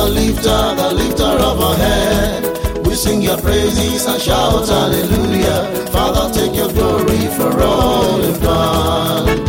the lifter of our head. We sing your praises and shout hallelujah. Father, take your glory for all you've done.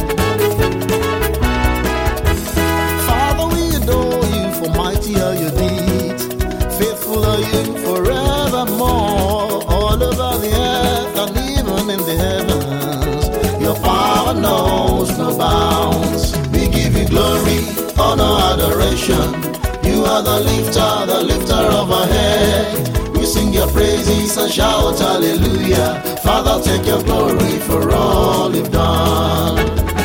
Father, we adore you, for mighty are your deeds. Faithful are you forevermore. All over the earth and even in the heavens, your power knows no bounds. We give you glory, honor, adoration. You are the lifter of our head. We sing your praises and shout hallelujah. Father, take your glory for all you've done.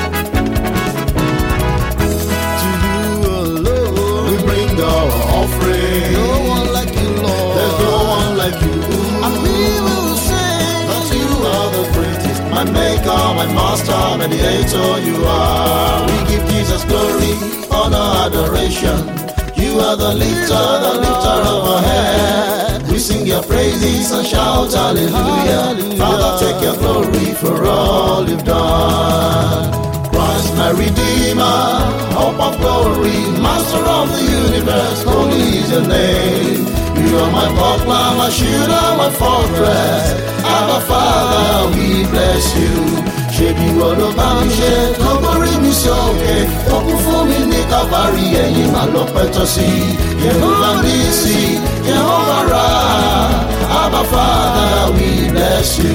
To you alone we bring our offering. No one like you, Lord. There's no one like you. And we will sing that you are the greatest. My maker, my master, mediator you are. We give Jesus glory, honor, adoration. You are the lifter of our head. We sing your praises and shout hallelujah. Father, take your glory for all you've done. Christ, my Redeemer, hope of glory, Master of the universe, holy is your name. You are my buckler, my shield, and my fortress. Abba, Father, we bless you. Ṣebí wọ́n ló bá mi ṣe tó borí mi sókè, ó kún fún mi ní Calvary, ẹ̀yin mà lọ pẹ́tọ́ sí. Jehovah Nissi, Jehovah Ra, Abba Father, we bless you.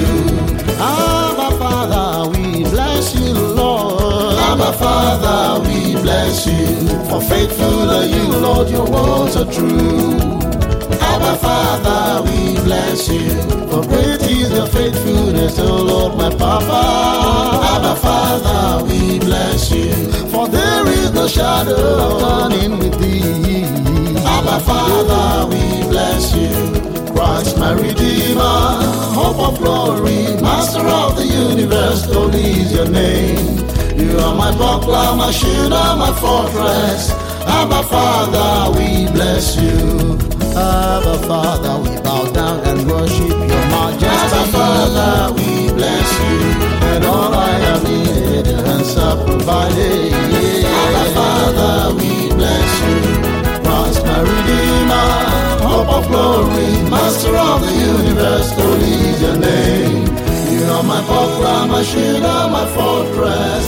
Abba Father, we bless you, Lord. Abba Father, we bless you. For faithful are you, Lord, your words are true. Abba Father, we bless you. For great is your faithfulness, O Lord, my Papa. Abba Father, we bless you. For there is no shadow of turning with thee. Abba Father, we bless you. Christ, my Redeemer, hope of glory, Master of the universe, holy is your name. You are my buckler, my shield, and my fortress. Abba Father, we bless you. Abba Father, we bow down and worship your majesty. Abba Father, we bless you. And all I have needed, your hands have provided. Abba Father, we bless you. Christ, my Redeemer, hope of glory, Master of the universe, holy is your name. You are my buckler, my shield, and my fortress.